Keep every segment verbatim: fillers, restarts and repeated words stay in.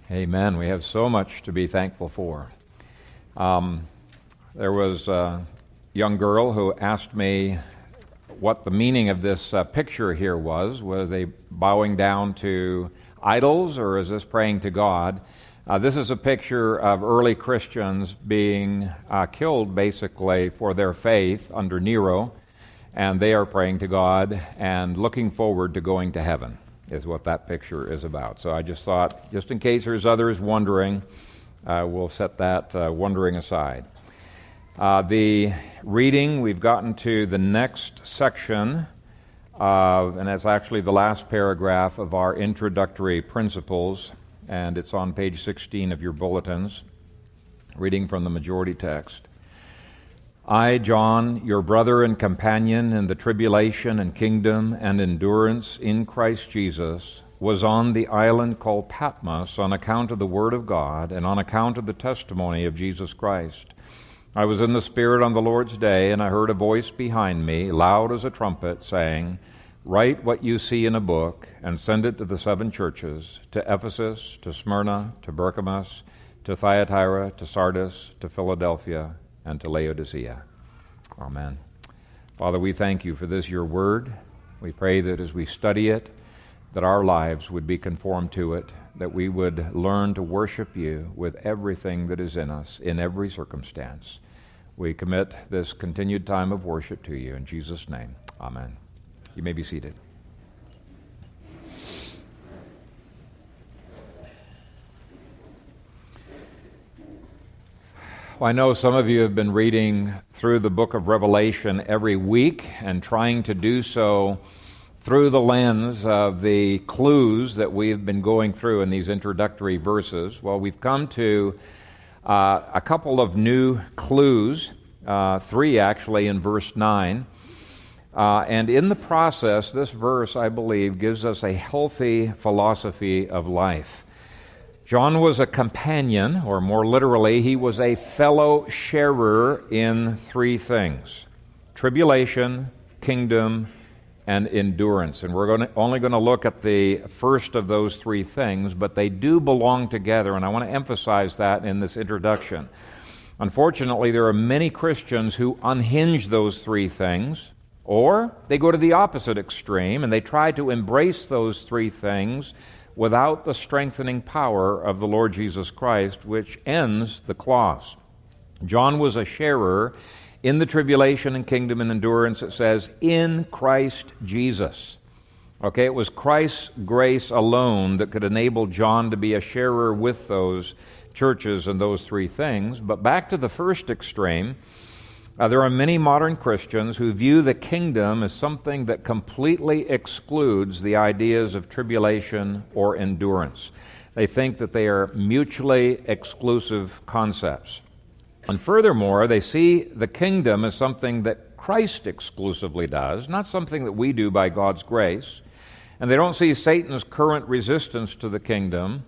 Amen. We have so much to be thankful for. Um, there was a young girl who asked me what the meaning of this uh, picture here was. Were they bowing down to idols, or is this praying to God? Uh, this is a picture of early Christians being uh, killed, basically, for their faith under Nero, and they are praying to God and looking forward to going to heaven, is what that picture is about. So I just thought, just in case there's others wondering, uh, we'll set that uh, wondering aside. Uh, the reading, we've gotten to the next section, of, and that's actually the last paragraph of our introductory principles, and it's on page sixteen of your bulletins, reading from the majority text. I, John, your brother and companion in the tribulation and kingdom and endurance in Christ Jesus, was on the island called Patmos on account of the word of God and on account of the testimony of Jesus Christ. I was in the Spirit on the Lord's day, and I heard a voice behind me, loud as a trumpet, saying, Write what you see in a book and send it to the seven churches, to Ephesus, to Smyrna, to Pergamos, to Thyatira, to Sardis, to Philadelphia, and to Laodicea. Amen. Father, we thank you for this, your word. We pray that as we study it, that our lives would be conformed to it, that we would learn to worship you with everything that is in us, in every circumstance. We commit this continued time of worship to you. In Jesus' name, amen. You may be seated. Well, I know some of you have been reading through the book of Revelation every week and trying to do so through the lens of the clues that we've been going through in these introductory verses. Well, we've come to uh, a couple of new clues, uh, three actually in verse nine. Uh, and in the process, this verse, I believe, gives us a healthy philosophy of life. John was a companion, or more literally, he was a fellow sharer in three things: tribulation, kingdom, and endurance. And we're going to, only going to look at the first of those three things, but they do belong together, and I want to emphasize that in this introduction. Unfortunately, there are many Christians who unhinge those three things, or they go to the opposite extreme, and they try to embrace those three things without the strengthening power of the Lord Jesus Christ, which ends the clause. John was a sharer in the tribulation and kingdom and endurance, it says, in Christ Jesus. Okay, it was Christ's grace alone that could enable John to be a sharer with those churches and those three things. But back to the first extreme, uh, there are many modern Christians who view the kingdom as something that completely excludes the ideas of tribulation or endurance. They think that they are mutually exclusive concepts. And furthermore, they see the kingdom as something that Christ exclusively does, not something that we do by God's grace. And they don't see Satan's current resistance to the kingdom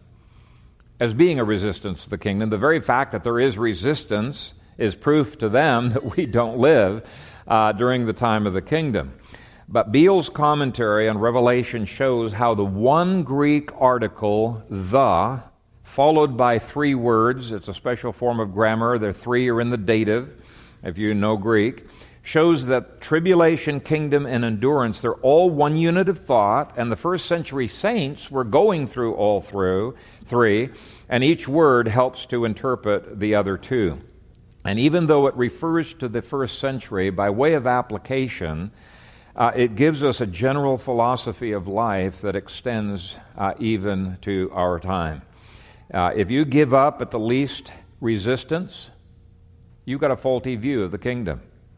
as being a resistance to the kingdom. The very fact that there is resistance is proof to them that we don't live uh, during the time of the kingdom. But Beale's commentary on Revelation shows how the one Greek article, the, followed by three words, it's a special form of grammar, the three are in the dative, if you know Greek, shows that tribulation, kingdom, and endurance, they're all one unit of thought, and the first century saints were going through all through three, and each word helps to interpret the other two. And even though it refers to the first century, by way of application, uh, it gives us a general philosophy of life that extends uh, even to our time. Uh, if you give up at the least resistance, you've got a faulty view of the kingdom.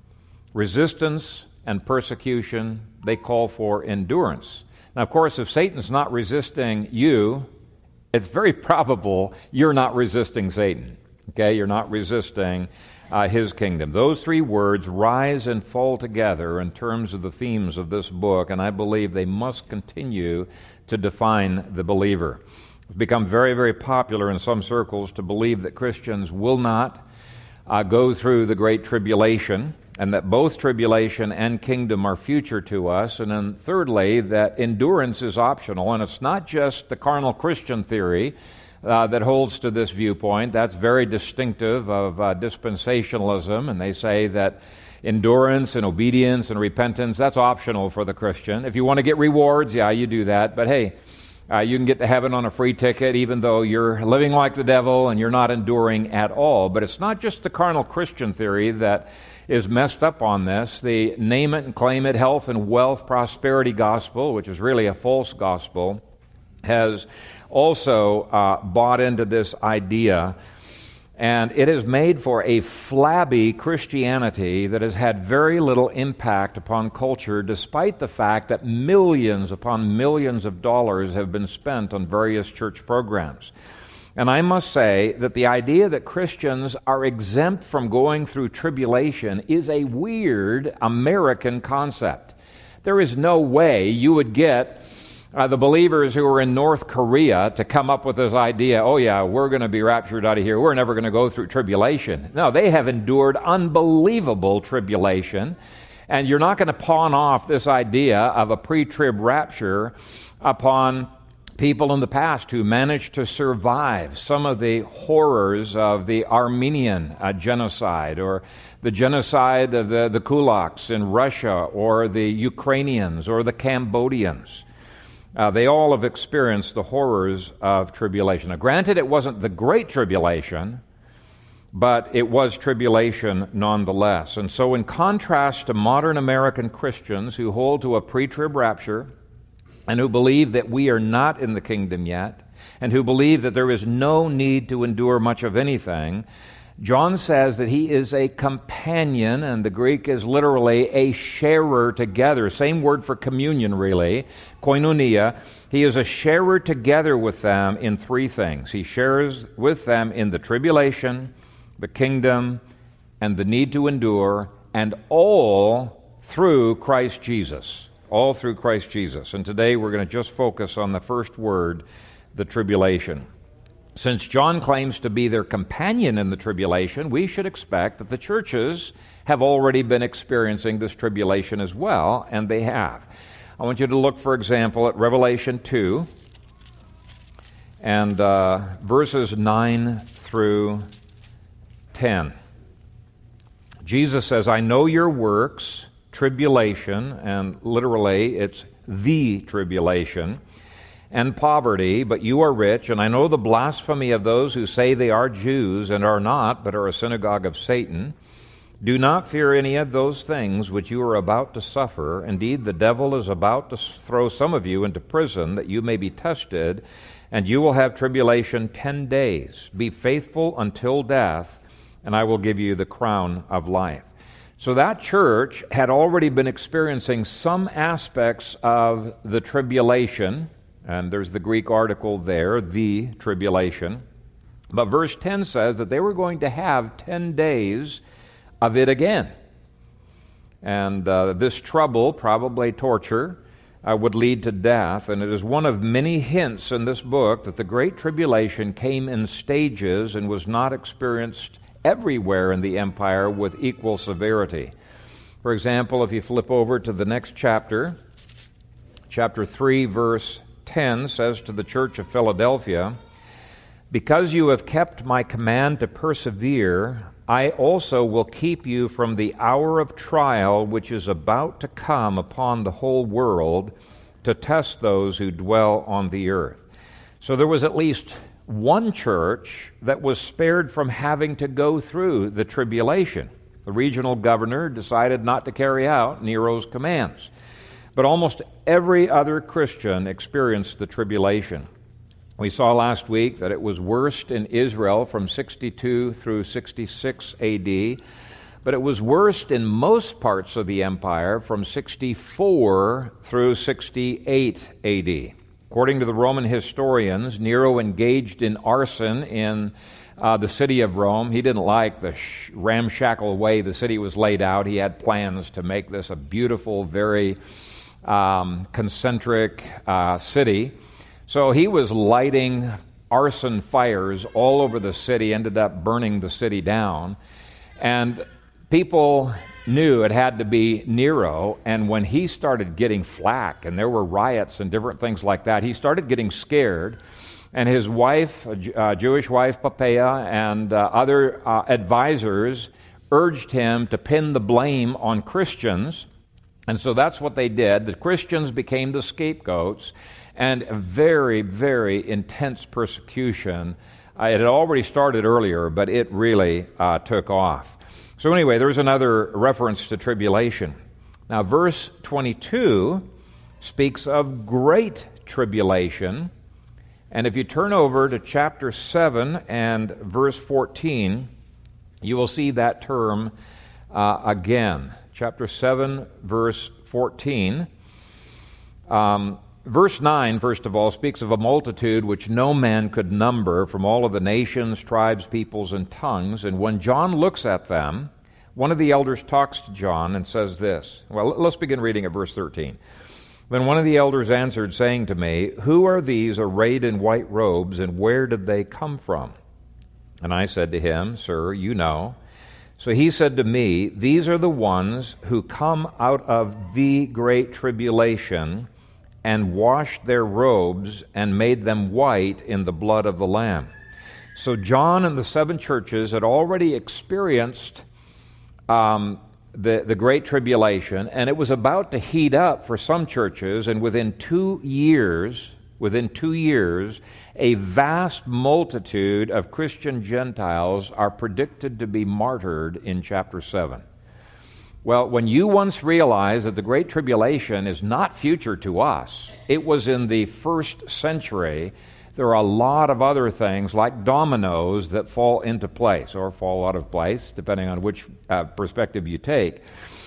Resistance and persecution, they call for endurance. Now, of course, if Satan's not resisting you, it's very probable you're not resisting Satan. Okay, you're not resisting uh, his kingdom. Those three words rise and fall together in terms of the themes of this book, and I believe they must continue to define the believer. It's become very, very popular in some circles to believe that Christians will not uh, go through the great tribulation, and that both tribulation and kingdom are future to us, and then thirdly, that endurance is optional, and it's not just the carnal Christian theory uh, that holds to this viewpoint. That's very distinctive of uh, dispensationalism, and they say that endurance and obedience and repentance, that's optional for the Christian. If you want to get rewards, yeah, you do that. But hey, uh, you can get to heaven on a free ticket even though you're living like the devil and you're not enduring at all. But it's not just the carnal Christian theory that is messed up on this. The name it and claim it, health and wealth prosperity gospel, which is really a false gospel, has also uh, bought into this idea. And it has made for a flabby Christianity that has had very little impact upon culture, despite the fact that millions upon millions of dollars have been spent on various church programs. And I must say that the idea that Christians are exempt from going through tribulation is a weird American concept. There is no way you would get Uh, the believers who are in North Korea to come up with this idea, oh yeah, we're going to be raptured out of here. We're never going to go through tribulation. No, they have endured unbelievable tribulation. And you're not going to pawn off this idea of a pre-trib rapture upon people in the past who managed to survive some of the horrors of the Armenian uh, genocide, or the genocide of the, the kulaks in Russia, or the Ukrainians, or the Cambodians. Uh, they all have experienced the horrors of tribulation. Now, granted, it wasn't the Great Tribulation, but it was tribulation nonetheless. And so in contrast to modern American Christians who hold to a pre-trib rapture and who believe that we are not in the kingdom yet, and who believe that there is no need to endure much of anything, John says that he is a companion, and the Greek is literally a sharer together. Same word for communion, really, koinonia. He is a sharer together with them in three things. He shares with them in the tribulation, the kingdom, and the need to endure, and all through Christ Jesus. All through Christ Jesus. And today we're going to just focus on the first word, the tribulation. Since John claims to be their companion in the tribulation, we should expect that the churches have already been experiencing this tribulation as well, and they have. I want you to look, for example, at Revelation two, and uh, verses nine through ten. Jesus says, I know your works, tribulation, and literally it's the tribulation, and poverty, but you are rich, and I know the blasphemy of those who say they are Jews and are not, but are a synagogue of Satan. Do not fear any of those things which you are about to suffer. Indeed, the devil is about to throw some of you into prison, that you may be tested, and you will have tribulation ten days. Be faithful until death, and I will give you the crown of life. So that church had already been experiencing some aspects of the tribulation. And there's the Greek article there, the tribulation. But verse ten says that they were going to have ten days of it again. And uh, this trouble, probably torture, uh, would lead to death. And it is one of many hints in this book that the Great Tribulation came in stages and was not experienced everywhere in the empire with equal severity. For example, if you flip over to the next chapter, chapter three, verse ten says to the church of Philadelphia, because you have kept my command to persevere, I also will keep you from the hour of trial which is about to come upon the whole world to test those who dwell on the earth. So there was at least one church that was spared from having to go through the tribulation. The regional governor decided not to carry out Nero's commands. But almost every other Christian experienced the tribulation. We saw last week that it was worst in Israel from sixty-two through sixty-six A D, but it was worst in most parts of the empire from sixty-four through sixty-eight A D. According to the Roman historians, Nero engaged in arson in uh, the city of Rome. He didn't like the sh- ramshackle way the city was laid out. He had plans to make this a beautiful, very Um, concentric uh, city. So he was lighting arson fires all over the city, ended up burning the city down. And people knew it had to be Nero, and when he started getting flack, and there were riots and different things like that, he started getting scared, and his wife, a uh, Jewish wife, Poppaea, and uh, other uh, advisors urged him to pin the blame on Christians. And so that's what they did. The Christians became the scapegoats, and a very, very intense persecution. Uh, it had already started earlier, but it really uh, took off. So anyway, there's another reference to tribulation. Now, verse twenty-two speaks of great tribulation. And if you turn over to chapter seven and verse fourteen, you will see that term uh, again. Chapter seven, verse fourteen. Um, verse nine, first of all, speaks of a multitude which no man could number from all of the nations, tribes, peoples, and tongues. And when John looks at them, one of the elders talks to John and says this. Well, let's begin reading at verse thirteen. Then one of the elders answered, saying to me, Who are these arrayed in white robes, and where did they come from? And I said to him, Sir, you know. So he said to me, These are the ones who come out of the great tribulation and washed their robes and made them white in the blood of the Lamb. So John and the seven churches had already experienced um, the, the Great Tribulation, and it was about to heat up for some churches, and within two years, within two years, a vast multitude of Christian Gentiles are predicted to be martyred in chapter seven. Well, when you once realize that the Great Tribulation is not future to us, it was in the first century, there are a lot of other things like dominoes that fall into place or fall out of place, depending on which uh, perspective you take.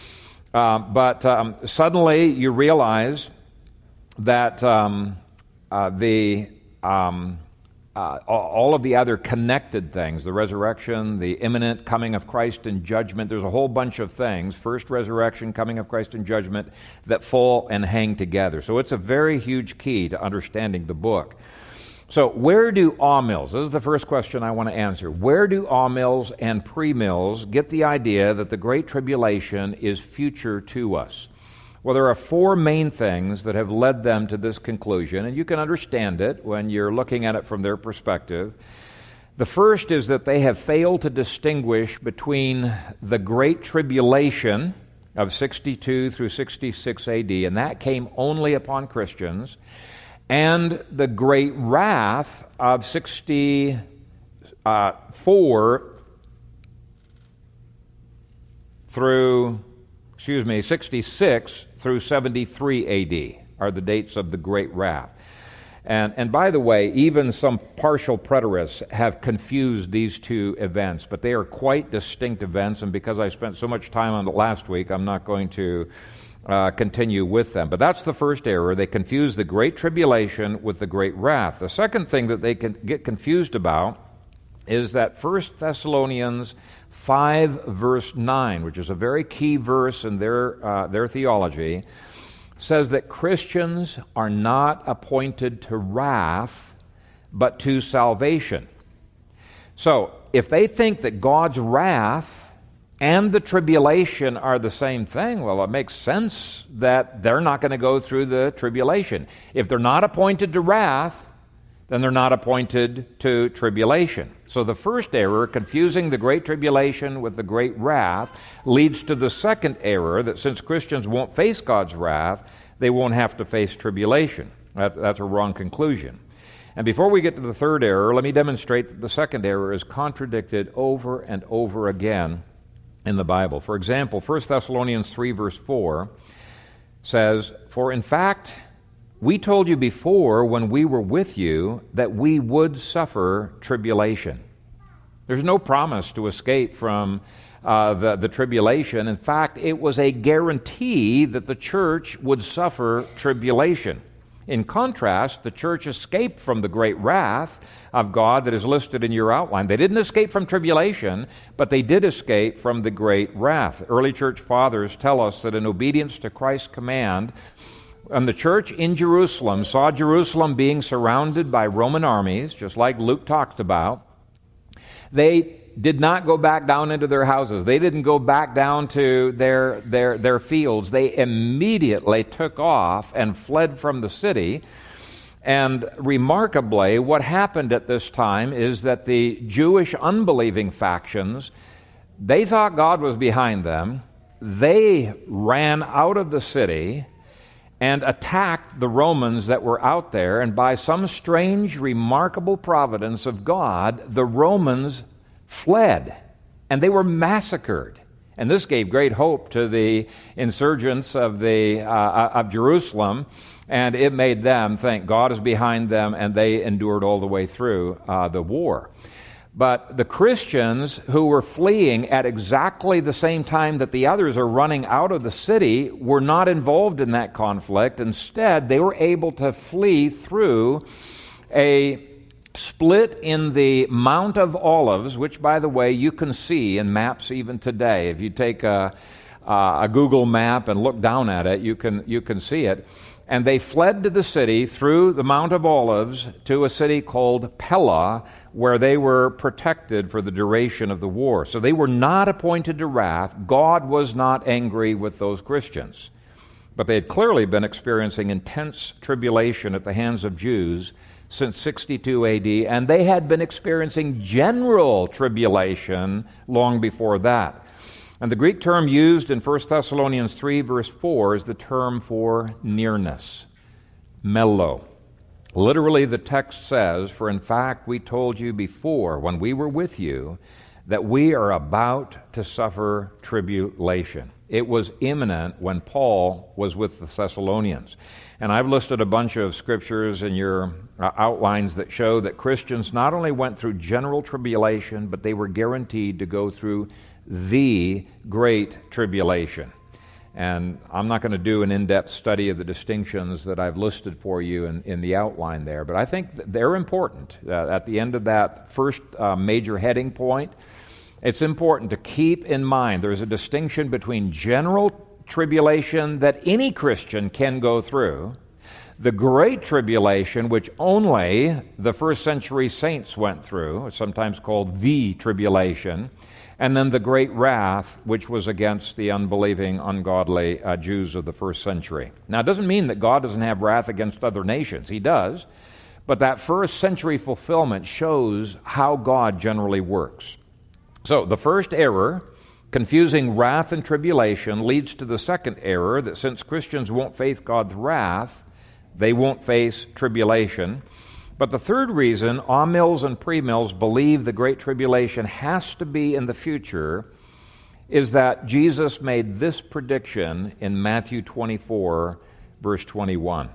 Uh, but um, suddenly you realize that um, uh, the um, uh, all of the other connected things, the resurrection, the imminent coming of Christ in judgment, there's a whole bunch of things, first resurrection, coming of Christ in judgment, that fall and hang together. So it's a very huge key to understanding the book. So where do awmills, this is the first question I want to answer, where do awmills and premills get the idea that the Great Tribulation is future to us? Well, there are four main things that have led them to this conclusion, and you can understand it when you're looking at it from their perspective. The first is that they have failed to distinguish between the Great Tribulation of sixty-two through sixty-six A D, and that came only upon Christians, and the great wrath of sixty-four through, excuse me, sixty-six through seventy-three A D are the dates of the great wrath. And, and by the way, even some partial preterists have confused these two events, but they are quite distinct events, and because I spent so much time on it last week, I'm not going to Uh, continue with them. But that's the first error. They confuse the Great Tribulation with the Great Wrath. The second thing that they can get confused about is that First Thessalonians five, verse nine, which is a very key verse in their, uh, their theology, says that Christians are not appointed to wrath, but to salvation. So, if they think that God's wrath and the tribulation are the same thing, well, it makes sense that they're not going to go through the tribulation. If they're not appointed to wrath, then they're not appointed to tribulation. So the first error, confusing the Great Tribulation with the Great Wrath, leads to the second error, that since Christians won't face God's wrath, they won't have to face tribulation. That, that's a wrong conclusion. And before we get to the third error, let me demonstrate that the second error is contradicted over and over again in the Bible. For example, First Thessalonians three, verse four says, For in fact, we told you before when we were with you that we would suffer tribulation. There's no promise to escape from uh, the, the tribulation. In fact, it was a guarantee that the church would suffer tribulation. In contrast, the church escaped from the great wrath of God that is listed in your outline. They didn't escape from tribulation, but they did escape from the great wrath. Early church fathers tell us that in obedience to Christ's command, and the church in Jerusalem saw Jerusalem being surrounded by Roman armies, just like Luke talked about, they did not go back down into their houses. They didn't go back down to their, their, their fields. They immediately took off and fled from the city. And remarkably, what happened at this time is that the Jewish unbelieving factions, they thought God was behind them. They ran out of the city and attacked the Romans that were out there, and by some strange, remarkable providence of God, the Romans fled, and they were massacred. And this gave great hope to the insurgents of the uh, of Jerusalem, and it made them think God is behind them, and they endured all the way through uh, the war. But the Christians who were fleeing at exactly the same time that the others are running out of the city were not involved in that conflict. Instead, they were able to flee through a split in the Mount of Olives, which, by the way, you can see in maps even today. If you take a, a Google map and look down at it, you can you can see it. And they fled to the city through the Mount of Olives to a city called Pella, where they were protected for the duration of the war. So they were not appointed to wrath. God was not angry with those Christians. But they had clearly been experiencing intense tribulation at the hands of Jews since sixty-two A D, and they had been experiencing general tribulation long before that. And the Greek term used in First Thessalonians three, verse four, is the term for nearness, melo. Literally, the text says, "For in fact we told you before, when we were with you, that we are about to suffer tribulation." It was imminent when Paul was with the Thessalonians. And I've listed a bunch of scriptures in your uh, outlines that show that Christians not only went through general tribulation, but they were guaranteed to go through the great tribulation. And I'm not going to do an in-depth study of the distinctions that I've listed for you in, in the outline there, but I think they're important. Uh, at the end of that first uh, major heading point, it's important to keep in mind there's a distinction between general tribulation that any Christian can go through, the great tribulation which only the first century saints went through, sometimes called the tribulation, and then the great wrath, which was against the unbelieving, ungodly uh, Jews of the first century. Now, it doesn't mean that God doesn't have wrath against other nations. He does. But that first century fulfillment shows how God generally works. So, the first error, confusing wrath and tribulation, leads to the second error, that since Christians won't face God's wrath, they won't face tribulation. But the third reason amills and premills believe the Great Tribulation has to be in the future is that Jesus made this prediction in Matthew twenty-four, verse twenty-one.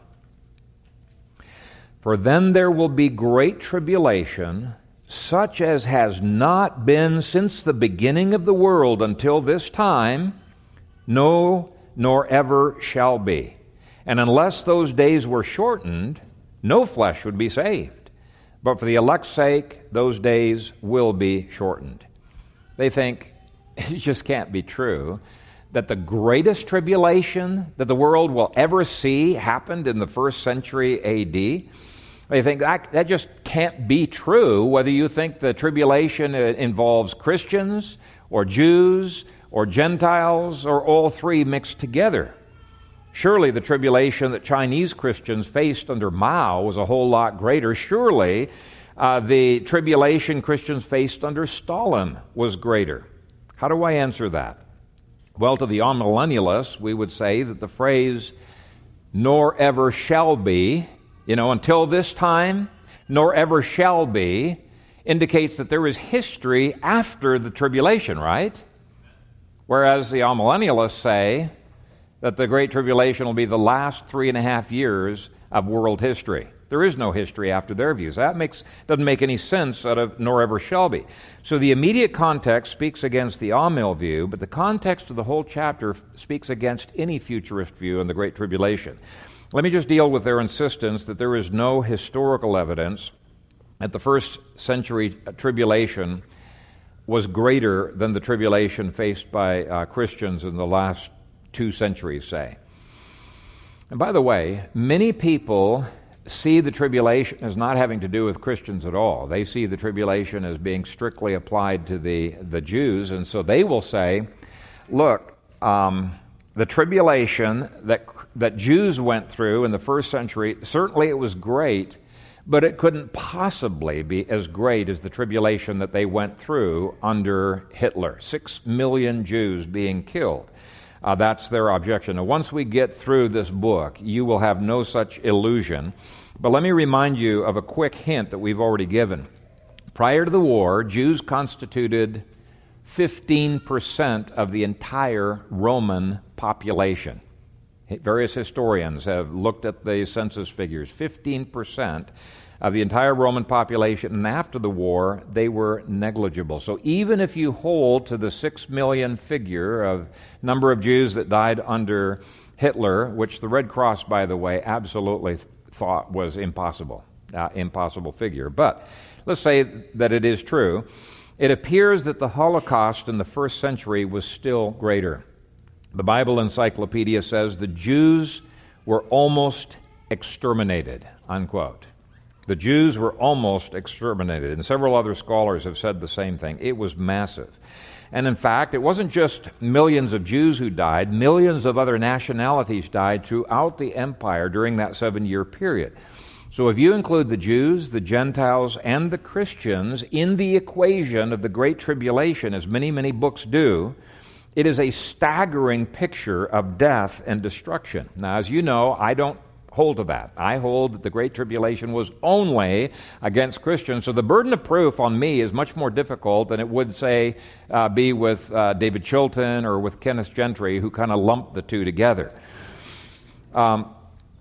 "For then there will be great tribulation, such as has not been since the beginning of the world until this time, no, nor ever shall be. And unless those days were shortened, no flesh would be saved. But for the elect's sake, those days will be shortened." They think it just can't be true that the greatest tribulation that the world will ever see happened in the first century A D. They think that, that just can't be true, whether you think the tribulation involves Christians or Jews or Gentiles or all three mixed together. Surely the tribulation that Chinese Christians faced under Mao was a whole lot greater. Surely uh, the tribulation Christians faced under Stalin was greater. How do I answer that? Well, to the amillennialists, we would say that the phrase, "nor ever shall be," you know, until this time, nor ever shall be, indicates that there is history after the tribulation, right? Whereas the amillennialists say that the Great Tribulation will be the last three and a half years of world history. There is no history after their views. That makes doesn't make any sense out of "nor ever shall be." So the immediate context speaks against the Amill view, but the context of the whole chapter speaks against any futurist view in the Great Tribulation. Let me just deal with their insistence that there is no historical evidence that the first century tribulation was greater than the tribulation faced by uh, Christians in the last two centuries, say. And by the way, many people see the tribulation as not having to do with Christians at all. They see the tribulation as being strictly applied to the, the Jews, and so they will say, look, um, the tribulation that that Jews went through in the first century, certainly it was great, but it couldn't possibly be as great as the tribulation that they went through under Hitler. Six million Jews being killed. Uh, that's their objection. Now, once we get through this book, you will have no such illusion. But let me remind you of a quick hint that we've already given. Prior to the war, Jews constituted fifteen percent of the entire Roman population. Various historians have looked at the census figures. fifteen percent of the entire Roman population, and after the war, they were negligible. So even if you hold to the six million figure of number of Jews that died under Hitler, which the Red Cross, by the way, absolutely thought was impossible, uh, impossible figure. But let's say that it is true. It appears that the Holocaust in the first century was still greater. The Bible Encyclopedia says the Jews were almost exterminated, unquote. The Jews were almost exterminated, and several other scholars have said the same thing. It was massive. And in fact, it wasn't just millions of Jews who died, millions of other nationalities died throughout the empire during that seven-year period. So if you include the Jews, the Gentiles, and the Christians in the equation of the Great Tribulation, as many, many books do, it is a staggering picture of death and destruction. Now, as you know, I don't hold to that. I hold that the Great Tribulation was only against Christians. So the burden of proof on me is much more difficult than it would, say, uh, be with uh, David Chilton or with Kenneth Gentry, who kind of lumped the two together. Um,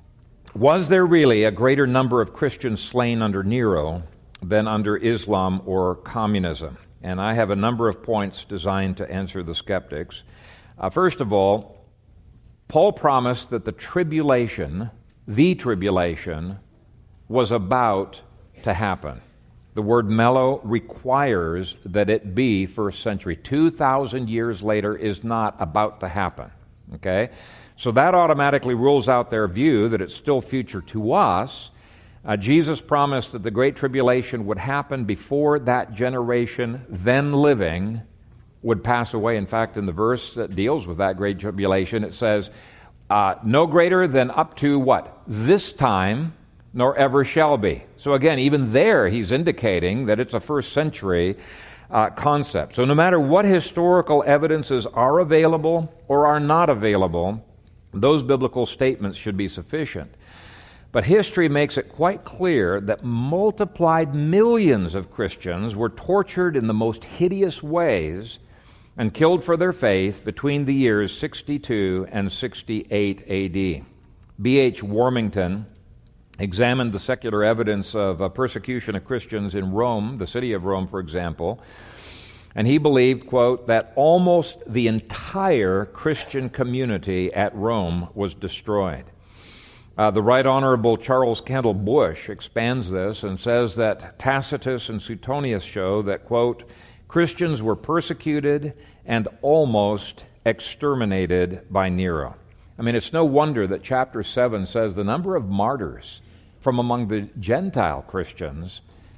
was there really a greater number of Christians slain under Nero than under Islam or communism? And I have a number of points designed to answer the skeptics. Uh, first of all, Paul promised that the tribulation, the tribulation, was about to happen. The word mello requires that it be first century. two thousand years later is not about to happen. Okay? So that automatically rules out their view that it's still future to us. Uh, Jesus promised that the Great Tribulation would happen before that generation then living would pass away. In fact, in the verse that deals with that Great Tribulation, it says, uh, no greater than up to what? This time, nor ever shall be. So again, even there, he's indicating that it's a first century uh, concept. So no matter what historical evidences are available or are not available, those biblical statements should be sufficient. But history makes it quite clear that multiplied millions of Christians were tortured in the most hideous ways and killed for their faith between the years sixty-two and sixty-eight A D. B H Warmington examined the secular evidence of uh, persecution of Christians in Rome, the city of Rome, for example, and he believed, quote, that almost the entire Christian community at Rome was destroyed. Uh, the Right Honorable Charles Kendall Bush expands this and says that Tacitus and Suetonius show that, quote, Christians were persecuted and almost exterminated by Nero. I mean, it's no wonder that chapter seven says the number of martyrs from among the Gentile Christians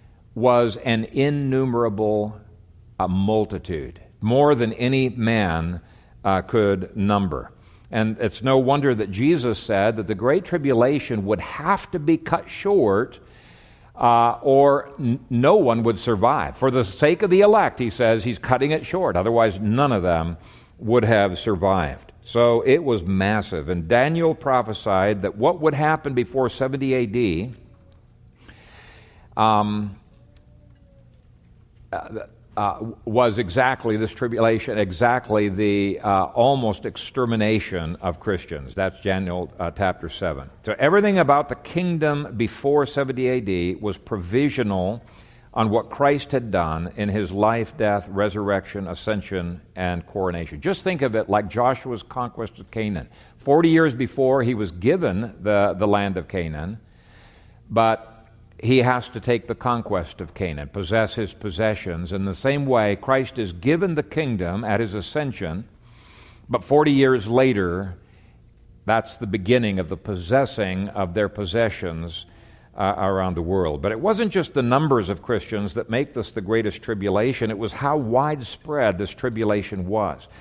was an innumerable uh, multitude, more than any man uh, could number. And it's no wonder that Jesus said that the Great Tribulation would have to be cut short uh, or n- no one would survive. For the sake of the elect, he says, he's cutting it short. Otherwise, none of them would have survived. So it was massive. And Daniel prophesied that what would happen before seventy A D um, uh, Uh, was exactly this tribulation, exactly the uh, almost extermination of Christians. That's Daniel uh, chapter seven. So everything about the kingdom before seventy A D was provisional on what Christ had done in his life, death, resurrection, ascension, and coronation. Just think of it like Joshua's conquest of Canaan. Forty years before, he was given the, the land of Canaan, but he has to take the conquest of Canaan, possess his possessions. In the same way, Christ is given the kingdom at his ascension, but forty years later, that's the beginning of the possessing of their possessions uh, around the world. But it wasn't just the numbers of Christians that make this the greatest tribulation. It was how widespread this tribulation was.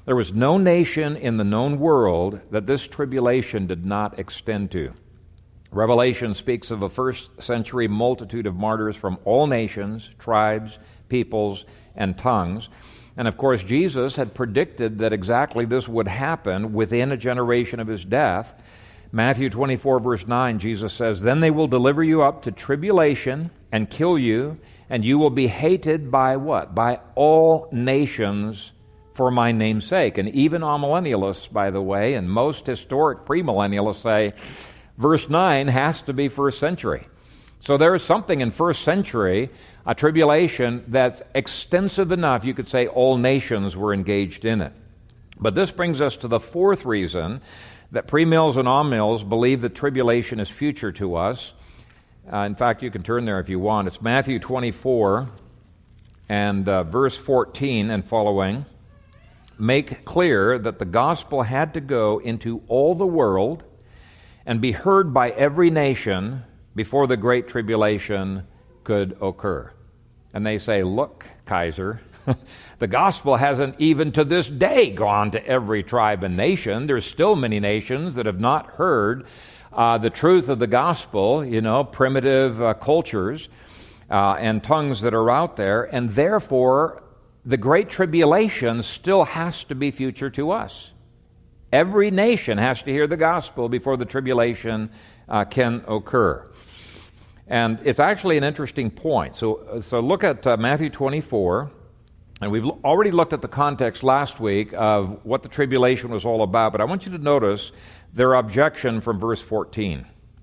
There was no nation in the known world that this tribulation did not extend to. Revelation speaks of a first century multitude of martyrs from all nations, tribes, peoples, and tongues. And of course, Jesus had predicted that exactly this would happen within a generation of his death. Matthew twenty-four, verse nine, Jesus says, "Then they will deliver you up to tribulation and kill you, and you will be hated by what? By all nations for my name's sake." And even amillennialists, by the way, and most historic premillennialists say, verse nine has to be first century. So there is something in first century, a tribulation that's extensive enough, you could say all nations were engaged in it. But this brings us to the fourth reason that premills and amills believe that tribulation is future to us. Uh, in fact, you can turn there if you want. It's Matthew twenty-four and uh, verse fourteen and following. Make clear that the gospel had to go into all the world and be heard by every nation before the great tribulation could occur. And they say, look, Kaiser, the gospel hasn't even to this day gone to every tribe and nation. There's still many nations that have not heard uh, the truth of the gospel, you know, primitive uh, cultures uh, and tongues that are out there, and therefore the great tribulation still has to be future to us. Every nation has to hear the gospel before the tribulation uh, can occur. And it's actually an interesting point. So, so look at uh, Matthew twenty-four, and we've already looked at the context last week of what the tribulation was all about, but I want you to notice their objection from verse fourteen.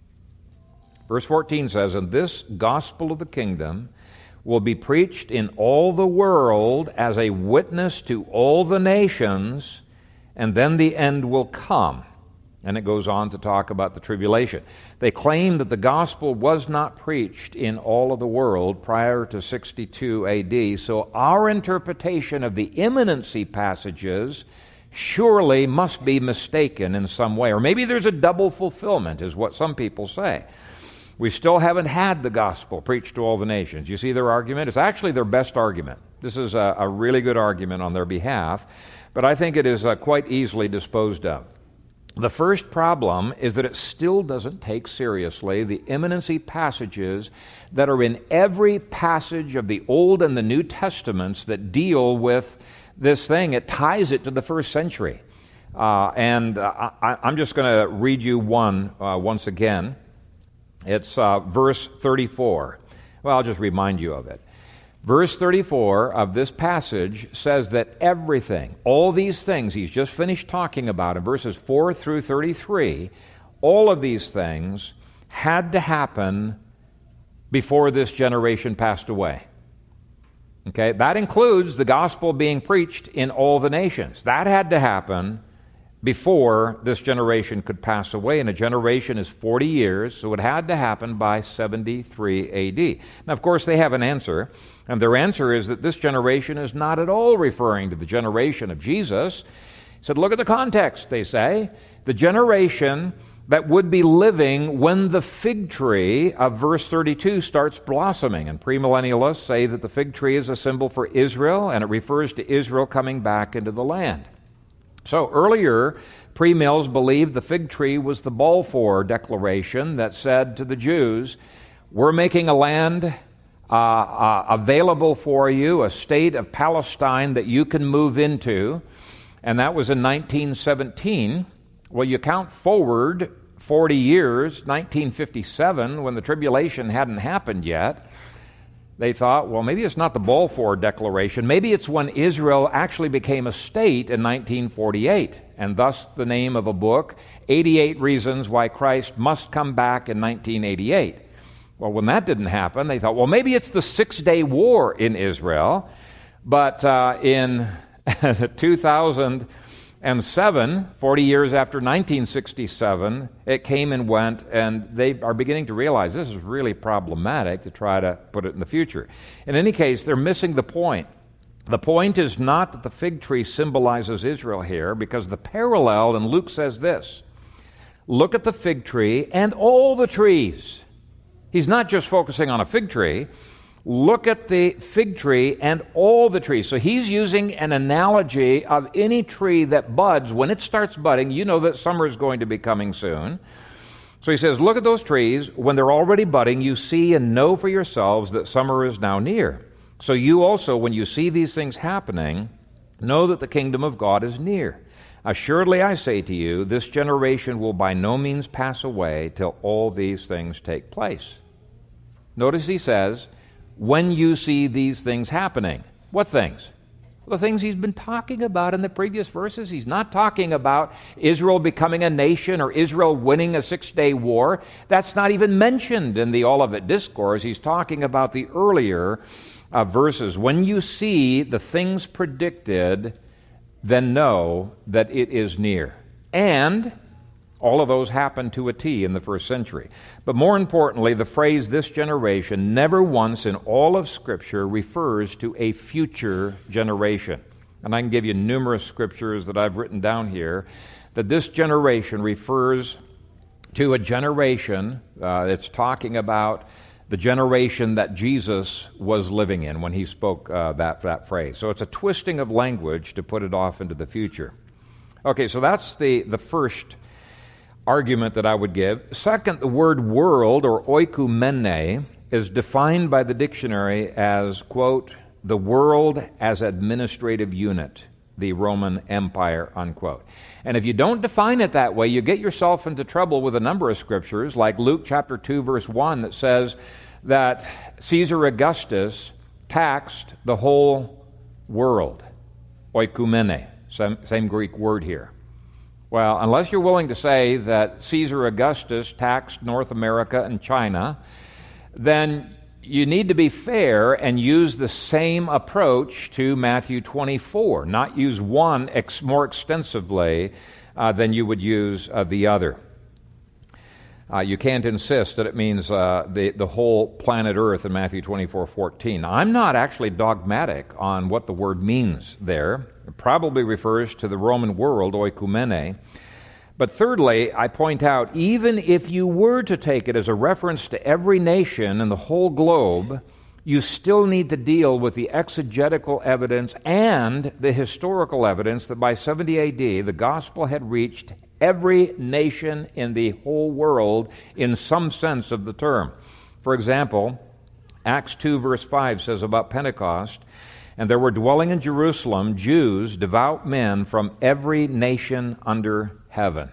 Verse fourteen says, "And this gospel of the kingdom will be preached in all the world as a witness to all the nations, and then the end will come." And it goes on to talk about the tribulation. They claim that the gospel was not preached in all of the world prior to sixty-two A D, so our interpretation of the imminency passages surely must be mistaken in some way. Or maybe there's a double fulfillment, is what some people say. We still haven't had the gospel preached to all the nations. You see their argument? It's actually their best argument. This is a, a really good argument on their behalf, but I think it is uh, quite easily disposed of. The first problem is that it still doesn't take seriously the imminency passages that are in every passage of the Old and the New Testaments that deal with this thing. It ties it to the first century. Uh, and uh, I, I'm just going to read you one uh, once again. It's uh, verse thirty-four. Well, I'll just remind you of it. Verse thirty-four of this passage says that everything, all these things he's just finished talking about in verses four through thirty-three, all of these things had to happen before this generation passed away. Okay, that includes the gospel being preached in all the nations. That had to happen before this generation could pass away, and a generation is forty years, so it had to happen by seventy-three A D. Now, of course, they have an answer, and their answer is that this generation is not at all referring to the generation of Jesus. He said, look at the context, they say. The generation that would be living when the fig tree of verse thirty-two starts blossoming. And premillennialists say that the fig tree is a symbol for Israel, and it refers to Israel coming back into the land. So earlier, premills believed the fig tree was the Balfour Declaration that said to the Jews, we're making a land uh, uh, available for you, a state of Palestine that you can move into. And that was in nineteen seventeen. Well, you count forward forty years, nineteen fifty-seven, when the tribulation hadn't happened yet. They thought, well, maybe it's not the Balfour Declaration. Maybe it's when Israel actually became a state in nineteen forty-eight, and thus the name of a book, eighty-eight Reasons Why Christ Must Come Back in nineteen eighty-eight. Well, when that didn't happen, they thought, well, maybe it's the Six-Day War in Israel. But uh, in two thousand seven, forty years after nineteen sixty-seven, it came and went, and they are beginning to realize this is really problematic to try to put it in the future. In any case, they're missing the point. The point is not that the fig tree symbolizes Israel here, because the parallel, and Luke says this, look at the fig tree and all the trees. He's not just focusing on a fig tree. Look at the fig tree and all the trees. So he's using an analogy of any tree that buds. When it starts budding, you know that summer is going to be coming soon. So he says, look at those trees. When they're already budding, you see and know for yourselves that summer is now near. So you also, when you see these things happening, know that the kingdom of God is near. Assuredly, I say to you, this generation will by no means pass away till all these things take place. Notice he says, when you see these things happening. What things? The things he's been talking about in the previous verses. He's not talking about Israel becoming a nation or Israel winning a six-day war. That's not even mentioned in the Olivet Discourse. He's talking about the earlier uh, verses. When you see the things predicted, then know that it is near. And all of those happened to a T in the first century. But more importantly, the phrase this generation never once in all of Scripture refers to a future generation. And I can give you numerous scriptures that I've written down here that this generation refers to a generation. Uh, it's talking about the generation that Jesus was living in when he spoke uh, that, that phrase. So it's a twisting of language to put it off into the future. Okay, so that's the, the first argument that I would give. Second, the word world, or oikumene, is defined by the dictionary as, quote, the world as administrative unit, the Roman Empire, unquote. And if you don't define it that way, you get yourself into trouble with a number of scriptures, like Luke chapter two, verse one, that says that Caesar Augustus taxed the whole world. Oikumene, same, same Greek word here. Well, unless you're willing to say that Caesar Augustus taxed North America and China, then you need to be fair and use the same approach to Matthew twenty-four, not use one ex- more extensively uh, than you would use uh, the other. Uh, you can't insist that it means uh, the, the whole planet Earth in Matthew twenty-four fourteen. I'm not actually dogmatic on what the word means there. It probably refers to the Roman world, oikumene. But thirdly, I point out, even if you were to take it as a reference to every nation in the whole globe, you still need to deal with the exegetical evidence and the historical evidence that by seventy A D, the gospel had reached every nation in the whole world in some sense of the term. For example, Acts two verse five says about Pentecost, and there were dwelling in Jerusalem Jews, devout men from every nation under heaven.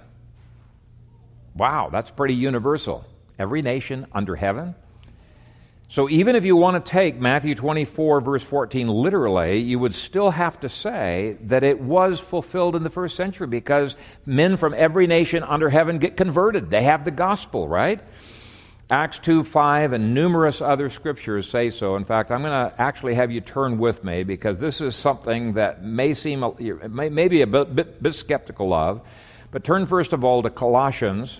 Wow, that's pretty universal. Every nation under heaven. So even if you want to take Matthew twenty-four verse fourteen literally, you would still have to say that it was fulfilled in the first century because men from every nation under heaven get converted. They have the gospel, right? Acts two five and numerous other scriptures say so. In fact, I'm going to actually have you turn with me because this is something that may seem, may, may be a bit, bit, bit skeptical of. But turn first of all to Colossians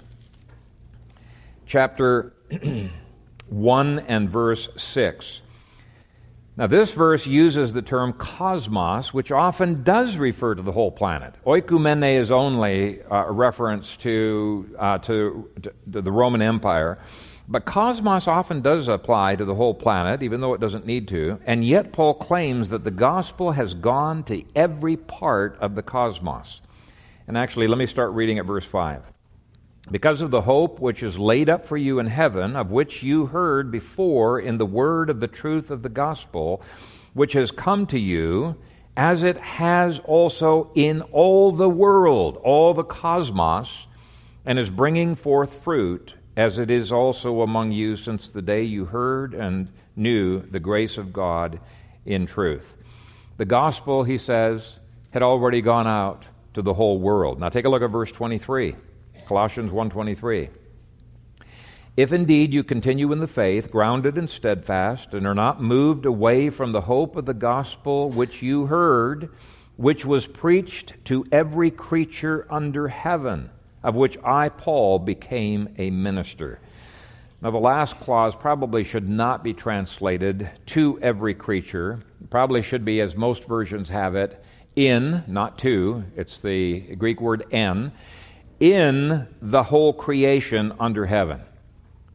chapter one and verse six. Now this verse uses the term cosmos, which often does refer to the whole planet. Oikumene is only uh, a reference to, uh, to, to the Roman Empire. But cosmos often does apply to the whole planet, even though it doesn't need to. And yet Paul claims that the gospel has gone to every part of the cosmos. And actually, let me start reading at verse five. Because of the hope which is laid up for you in heaven, of which you heard before in the word of the truth of the gospel, which has come to you, as it has also in all the world, all the cosmos, and is bringing forth fruit, as it is also among you since the day you heard and knew the grace of God in truth. The gospel, he says, had already gone out to the whole world. Now take a look at verse twenty-three, Colossians one twenty-three. If indeed you continue in the faith, grounded and steadfast, and are not moved away from the hope of the gospel which you heard, which was preached to every creature under heaven, of which I, Paul, became a minister. Now, the last clause probably should not be translated to every creature. It probably should be, as most versions have it, in, not to. It's the Greek word en, in the whole creation under heaven.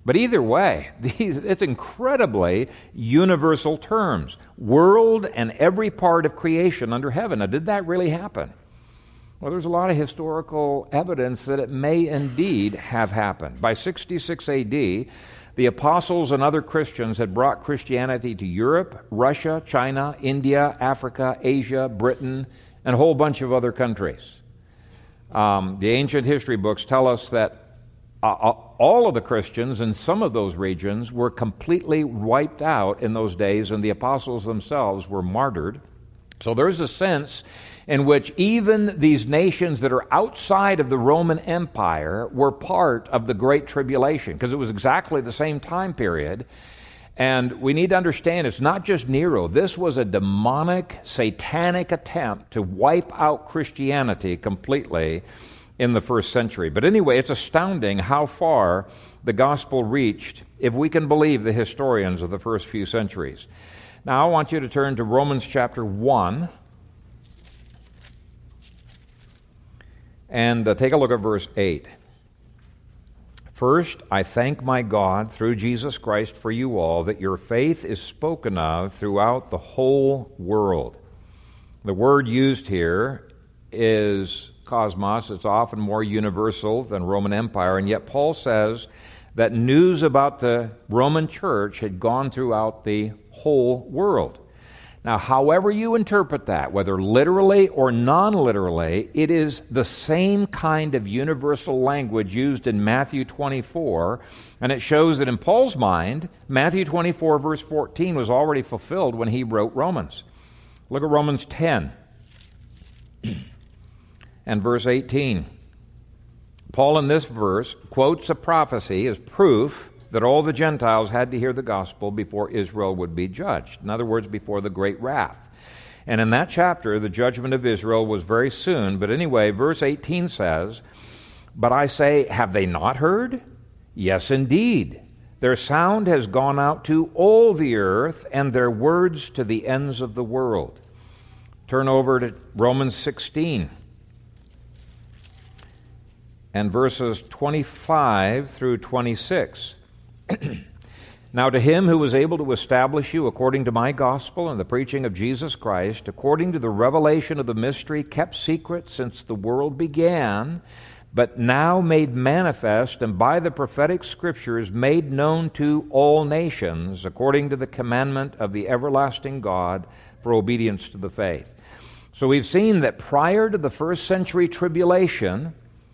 But either way, these, it's incredibly universal terms. World and every part of creation under heaven. Now, did that really happen? Well, there's a lot of historical evidence that it may indeed have happened. By sixty-six A D, the apostles and other Christians had brought Christianity to Europe, Russia, China, India, Africa, Asia, Britain, and a whole bunch of other countries. Um, the ancient history books tell us that uh, all of the Christians in some of those regions were completely wiped out in those days, and the apostles themselves were martyred. So there's a sense in which even these nations that are outside of the Roman Empire were part of the Great Tribulation, because it was exactly the same time period. And we need to understand it's not just Nero. This was a demonic, satanic attempt to wipe out Christianity completely in the first century. But anyway, it's astounding how far the gospel reached, if we can believe the historians of the first few centuries. Now, I want you to turn to Romans chapter one and uh, take a look at verse eight. First, I thank my God through Jesus Christ for you all, that your faith is spoken of throughout the whole world. The word used here is cosmos. It's often more universal than Roman Empire, and yet Paul says that news about the Roman church had gone throughout the whole world. Now, however you interpret that, whether literally or non-literally, it is the same kind of universal language used in Matthew twenty-four, and it shows that in Paul's mind, Matthew twenty-four verse fourteen was already fulfilled when he wrote Romans. Look at Romans ten and verse eighteen. Paul in this verse quotes a prophecy as proof that all the Gentiles had to hear the gospel before Israel would be judged. In other words, before the great wrath. And in that chapter, the judgment of Israel was very soon. But anyway, verse eighteen says, "But I say, have they not heard? Yes, indeed. Their sound has gone out to all the earth, and their words to the ends of the world." Turn over to Romans sixteen. And verses twenty-five through twenty-six. "Now to him who was able to establish you according to my gospel and the preaching of Jesus Christ, according to the revelation of the mystery kept secret since the world began, but now made manifest and by the prophetic scriptures made known to all nations, according to the commandment of the everlasting God for obedience to the faith." So we've seen that prior to the first century tribulation,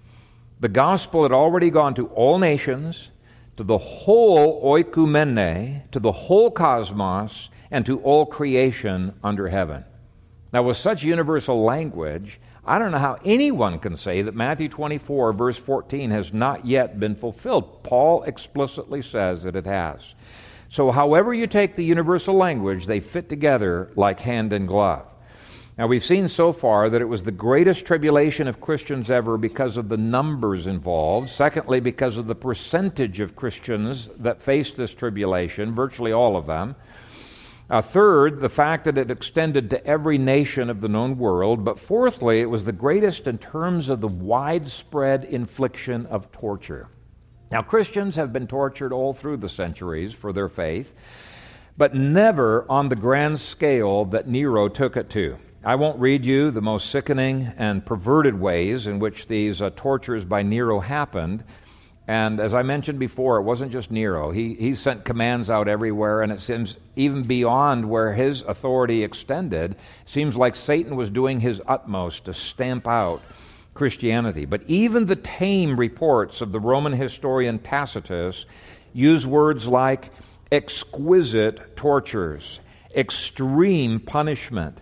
the gospel had already gone to all nations, to the whole oikumene, to the whole cosmos, and to all creation under heaven. Now, with such universal language, I don't know how anyone can say that Matthew twenty-four, verse fourteen, has not yet been fulfilled. Paul explicitly says that it has. So however you take the universal language, they fit together like hand in glove. Now, we've seen so far that it was the greatest tribulation of Christians ever because of the numbers involved. Secondly, because of the percentage of Christians that faced this tribulation, virtually all of them. Uh, third, the fact that it extended to every nation of the known world. But fourthly, it was the greatest in terms of the widespread infliction of torture. Now, Christians have been tortured all through the centuries for their faith, but never on the grand scale that Nero took it to. I won't read you the most sickening and perverted ways in which these uh, tortures by Nero happened. And as I mentioned before, it wasn't just Nero. He, he sent commands out everywhere, and it seems even beyond where his authority extended, seems like Satan was doing his utmost to stamp out Christianity. But even the tame reports of the Roman historian Tacitus use words like exquisite tortures, extreme punishment,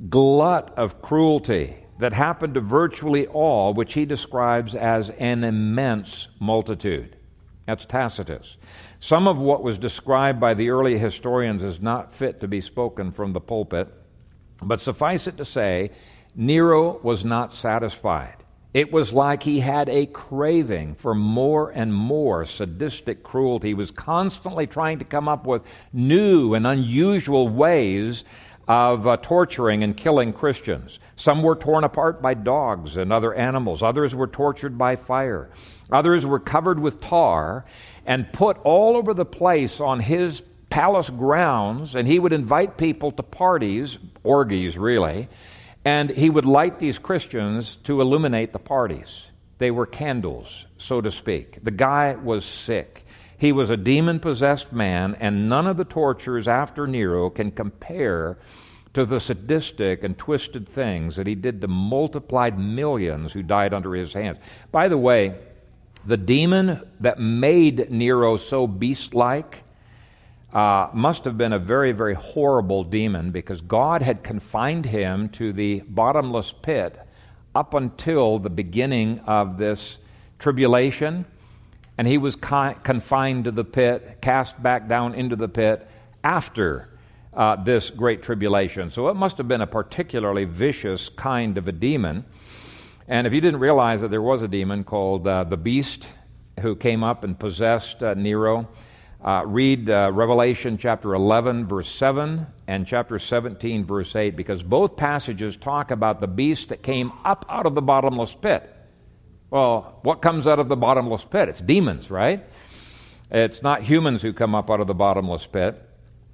glut of cruelty that happened to virtually all, which he describes as an immense multitude. That's Tacitus. Some of what was described by the early historians is not fit to be spoken from the pulpit, but suffice it to say, Nero was not satisfied. It was like he had a craving for more and more sadistic cruelty. He was constantly trying to come up with new and unusual ways of uh, torturing and killing Christians. Some were torn apart by dogs and other animals. Others were tortured by fire. Others were covered with tar and put all over the place on his palace grounds, and he would invite people to parties, orgies really, and he would light these Christians to illuminate the parties. They were candles, so to speak. The guy was sick. He was a demon-possessed man, and none of the tortures after Nero can compare to the sadistic and twisted things that he did to multiplied millions who died under his hands. By the way, the demon that made Nero so beast-like uh, must have been a very, very horrible demon, because God had confined him to the bottomless pit up until the beginning of this tribulation, and he was con- confined to the pit, cast back down into the pit after uh, this great tribulation. So it must have been a particularly vicious kind of a demon. And if you didn't realize that there was a demon called uh, the Beast who came up and possessed uh, Nero, uh, read uh, Revelation chapter eleven, verse seven, and chapter seventeen, verse eight, because both passages talk about the beast that came up out of the bottomless pit. Well, what comes out of the bottomless pit? It's demons, right? It's not humans who come up out of the bottomless pit.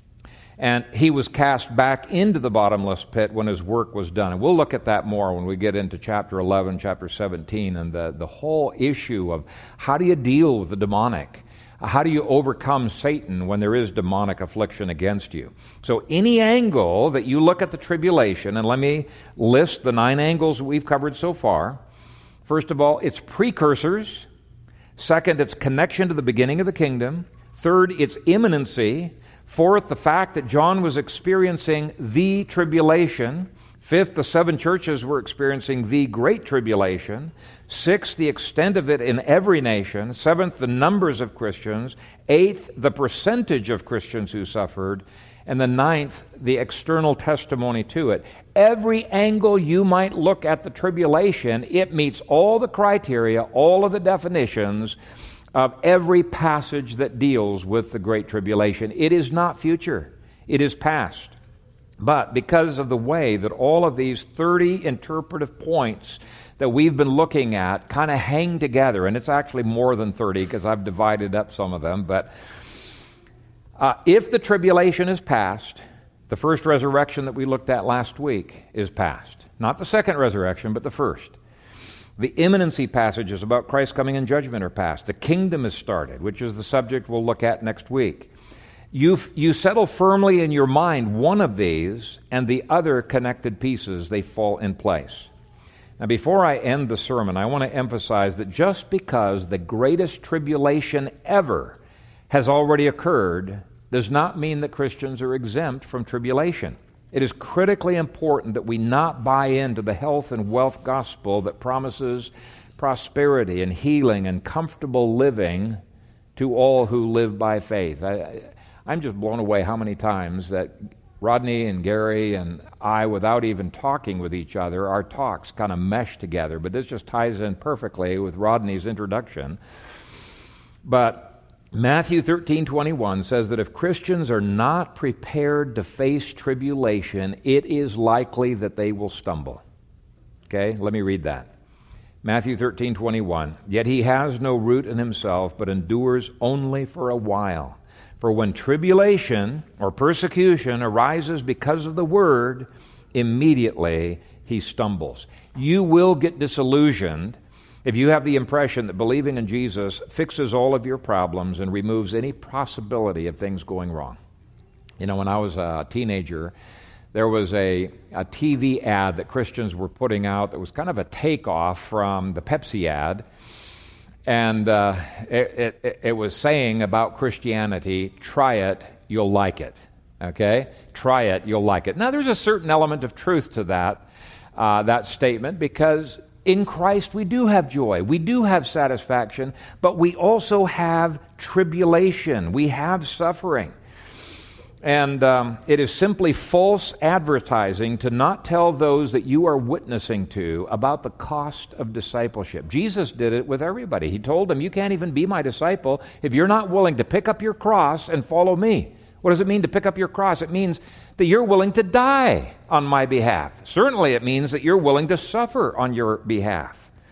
And he was cast back into the bottomless pit when his work was done. And we'll look at that more when we get into chapter eleven, chapter seventeen, and the, the whole issue of how do you deal with the demonic? How do you overcome Satan when there is demonic affliction against you? So any angle that you look at the tribulation, and let me list the nine angles that we've covered so far. First of all, it's precursors. Second, it's connection to the beginning of the kingdom. Third, it's imminency. Fourth, the fact that John was experiencing the tribulation. Fifth, the seven churches were experiencing the great tribulation. Sixth, the extent of it in every nation. Seventh, the numbers of Christians. Eighth, the percentage of Christians who suffered. And the ninth, the external testimony to it. Every angle you might look at the tribulation, it meets all the criteria, all of the definitions of every passage that deals with the Great Tribulation. It is not future. It is past. But because of the way that all of these thirty interpretive points that we've been looking at kind of hang together, and it's actually more than thirty because I've divided up some of them, but uh, if the tribulation is past, the first resurrection that we looked at last week is past. Not the second resurrection, but the first. The imminency passages about Christ coming in judgment are past. The kingdom is started, which is the subject we'll look at next week. You you settle firmly in your mind one of these, and the other connected pieces, they fall in place. Now, before I end the sermon, I want to emphasize that just because the greatest tribulation ever has already occurred does not mean that Christians are exempt from tribulation. It is critically important that we not buy into the health and wealth gospel that promises prosperity and healing and comfortable living to all who live by faith. I, I'm just blown away how many times that Rodney and Gary and I, without even talking with each other, our talks kind of mesh together. But this just ties in perfectly with Rodney's introduction. But Matthew thirteen twenty-one says that if Christians are not prepared to face tribulation, it is likely that they will stumble. Okay, let me read that. Matthew thirteen twenty-one, yet he has no root in himself, but endures only for a while. For when tribulation or persecution arises because of the word, immediately he stumbles. You will get disillusioned if you have the impression that believing in Jesus fixes all of your problems and removes any possibility of things going wrong. You know, when I was a teenager, there was a, a T V ad that Christians were putting out that was kind of a takeoff from the Pepsi ad. And uh, it, it, it was saying about Christianity, try it, you'll like it. Okay? Try it, you'll like it. Now, there's a certain element of truth to that, uh, that statement, because in Christ, we do have joy. We do have satisfaction, but we also have tribulation. We have suffering. And um, it is simply false advertising to not tell those that you are witnessing to about the cost of discipleship. Jesus did it with everybody. He told them, you can't even be my disciple if you're not willing to pick up your cross and follow me. What does it mean to pick up your cross? It means that you're willing to die on my behalf. Certainly it means that you're willing to suffer on your behalf.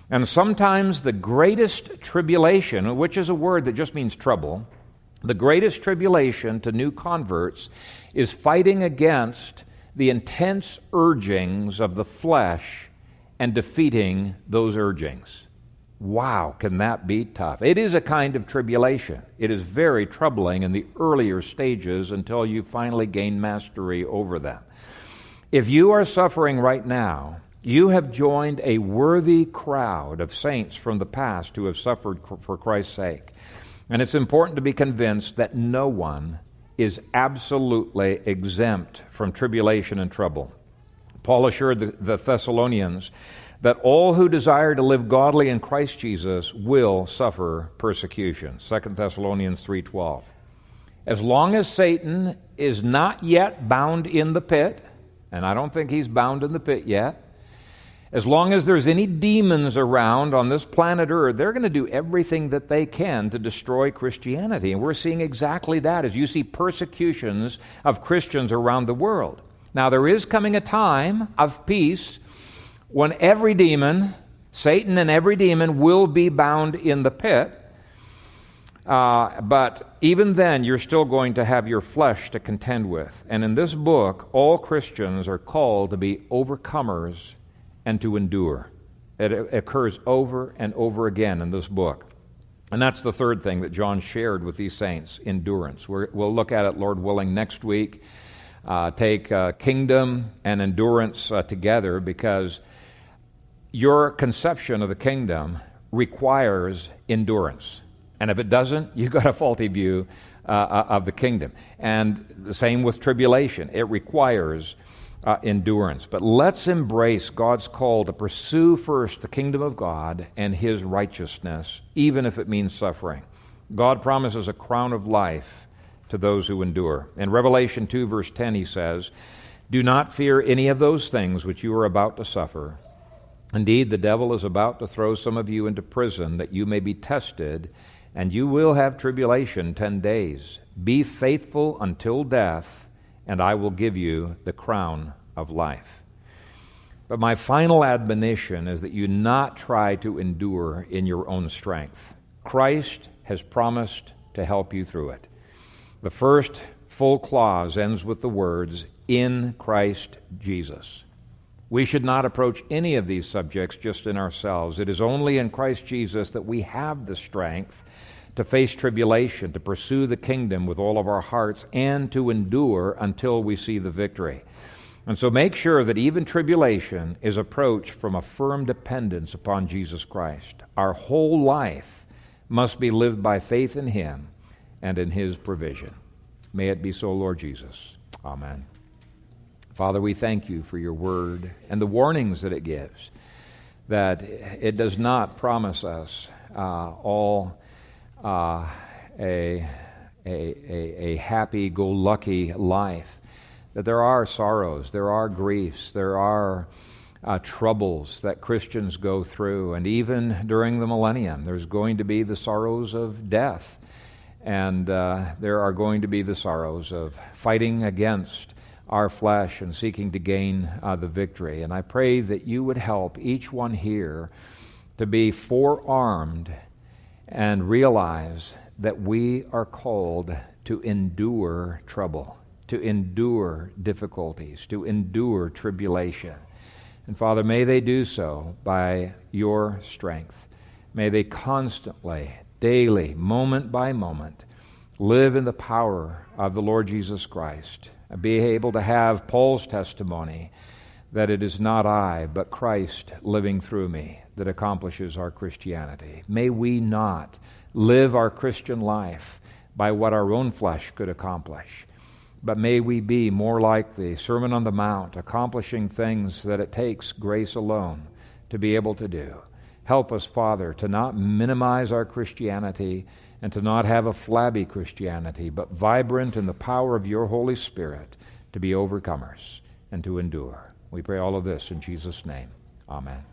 And sometimes the greatest tribulation, which is a word that just means trouble, the greatest tribulation to new converts is fighting against the intense urgings of the flesh and defeating those urgings. Wow, can that be tough? It is a kind of tribulation. It is very troubling in the earlier stages until you finally gain mastery over them. If you are suffering right now, you have joined a worthy crowd of saints from the past who have suffered for Christ's sake. And it's important to be convinced that no one is absolutely exempt from tribulation and trouble. Paul assured the, the Thessalonians that all who desire to live godly in Christ Jesus will suffer persecution. Second Thessalonians three twelve. As long as Satan is not yet bound in the pit, and I don't think he's bound in the pit yet, as long as there's any demons around on this planet Earth, they're going to do everything that they can to destroy Christianity. And we're seeing exactly that as you see persecutions of Christians around the world. Now, there is coming a time of peace when every demon, Satan and every demon, will be bound in the pit. Uh, but even then, you're still going to have your flesh to contend with. And in this book, all Christians are called to be overcomers and to endure. It occurs over and over again in this book. And that's the third thing that John shared with these saints, endurance. We're, we'll look at it, Lord willing, next week. Uh, take uh, kingdom and endurance uh, together, because your conception of the kingdom requires endurance. And if it doesn't, you've got a faulty view uh, of the kingdom. And the same with tribulation. It requires uh, endurance. But let's embrace God's call to pursue first the kingdom of God and His righteousness, even if it means suffering. God promises a crown of life to those who endure. In Revelation two, verse ten, He says, "Do not fear any of those things which you are about to suffer. Indeed, the devil is about to throw some of you into prison, that you may be tested, and you will have tribulation ten days. Be faithful until death, and I will give you the crown of life." But my final admonition is that you not try to endure in your own strength. Christ has promised to help you through it. The first full clause ends with the words, "in Christ Jesus." We should not approach any of these subjects just in ourselves. It is only in Christ Jesus that we have the strength to face tribulation, to pursue the kingdom with all of our hearts, and to endure until we see the victory. And so make sure that even tribulation is approached from a firm dependence upon Jesus Christ. Our whole life must be lived by faith in Him and in His provision. May it be so, Lord Jesus. Amen. Father, we thank You for Your word and the warnings that it gives, that it does not promise us uh, all uh, a, a, a, a happy-go-lucky life, that there are sorrows, there are griefs, there are uh, troubles that Christians go through, and even during the millennium, there's going to be the sorrows of death, and uh, there are going to be the sorrows of fighting against our flesh and seeking to gain uh, the victory. And I pray that You would help each one here to be forearmed and realize that we are called to endure trouble, to endure difficulties, to endure tribulation. And Father, may they do so by Your strength. May they constantly, daily, moment by moment, live in the power of the Lord Jesus Christ, and be able to have Paul's testimony that it is not I, but Christ living through me that accomplishes our Christianity. May we not live our Christian life by what our own flesh could accomplish, but may we be more like the Sermon on the Mount, accomplishing things that it takes grace alone to be able to do. Help us, Father, to not minimize our Christianity and to not have a flabby Christianity, but vibrant in the power of Your Holy Spirit, to be overcomers and to endure. We pray all of this in Jesus' name. Amen.